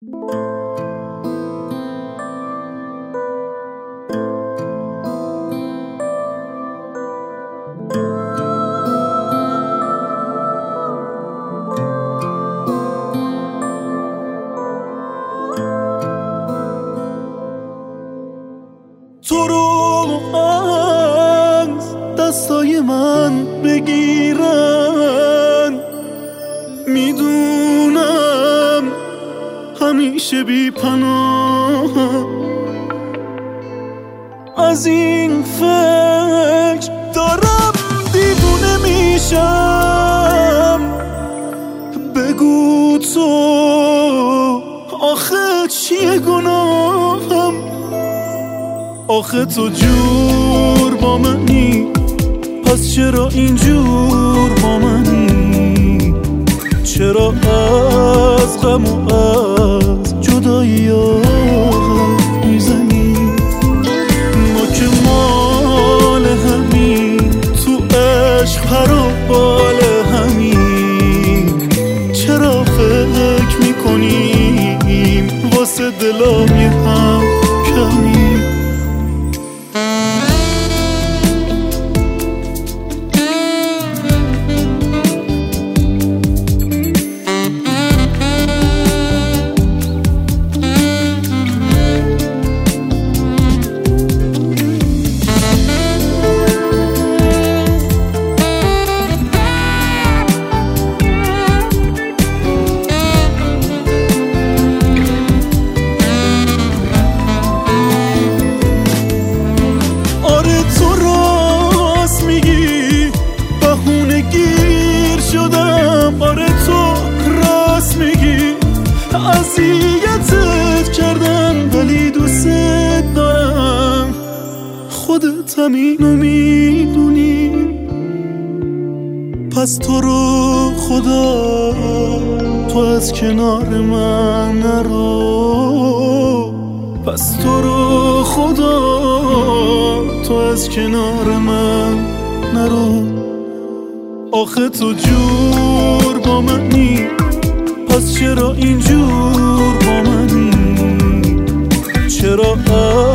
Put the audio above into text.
تو رو از دستای من بگیرن، میدونم همیشه بی پناه. از این فکر دارم دیوونه میشم. بگو تو آخه چیه گناهم؟ آخه تو جور با منی، پس چرا اینجور با منی؟ چرا از غم و از جدایی میزنی؟ ما که مال همین، تو عشق پر و بال همین. چرا فکر میکنیم واسه دلای هم کمی؟ آره تو راست میگی، اذیتت کردم ولی دوست دارم. خودت همینو میدونی، پس تو رو خدا تو از کنار من نرو. پس تو رو خدا تو از کنار من نرو. آخه تو جور با منی، پس چرا اینجور با منی؟ چرا